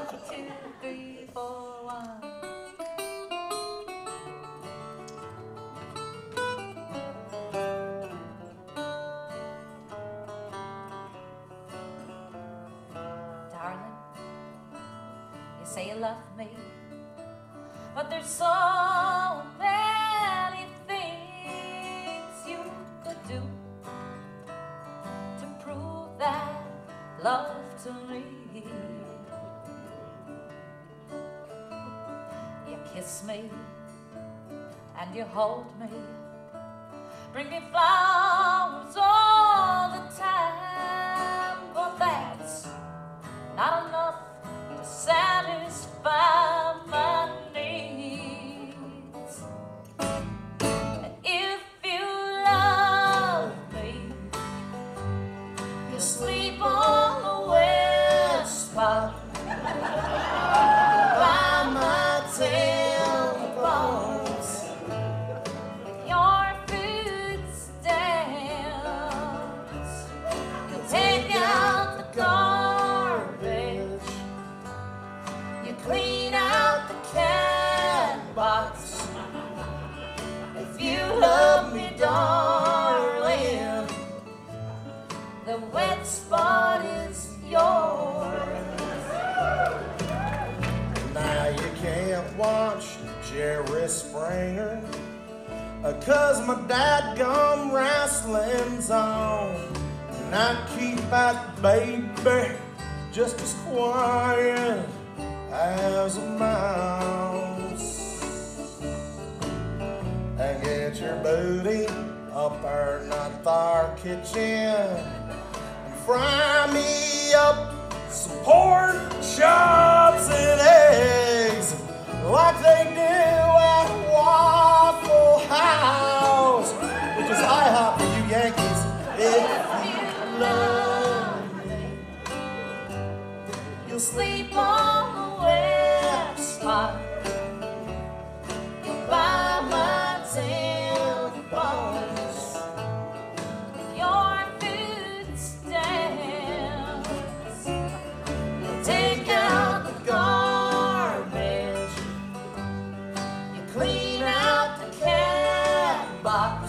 2, 3, 4, 1. Darling, you say you love me, but there's so many things you could do to prove that love to me. You kiss me and you hold me, bring me flowers all the time, but that's not enough to satisfy my needs. And if you love me, you sleep on the west spot by my tailbones. Your food stamps, you'll take out the garbage, you clean out the can box. If you love me, darling, the wet spot is yours. Now you can't watch Jerry Springer, 'cause my dadgum wrestling's on. And I keep that baby just as quiet as a mouse. And get your booty up there, not our kitchen, and fry me up some pork chops and eggs like they do at Waffle House, which is IHOP for you Yankees. If you love me, You'll sleep on the west spot, you'll buy my tailbones, your food stamps, you'll take out the garbage, you clean out the can box.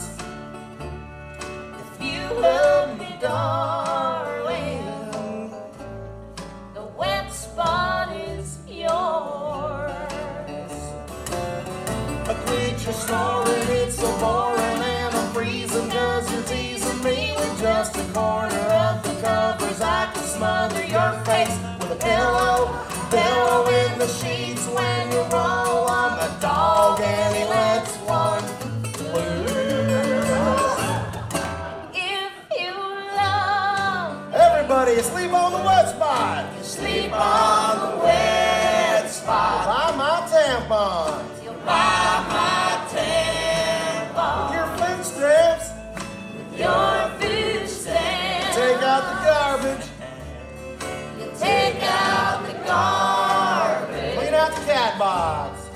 If you love me, darling, the wet spot is yours. a creature snoring, it's so boring, and I'm freezing 'cause you're teasing me with just a corner of the covers. I can smother your face with a pillow in the sheets when you roll on the dog and he lets one loose. If you love, Everybody sleep on the wet spot. sleep on the wet spot. Buy my tampons. You'll buy my tampon, Your food stamps. your food stamps. Take out the garbage. You take out the garbage. Clean out the cat box.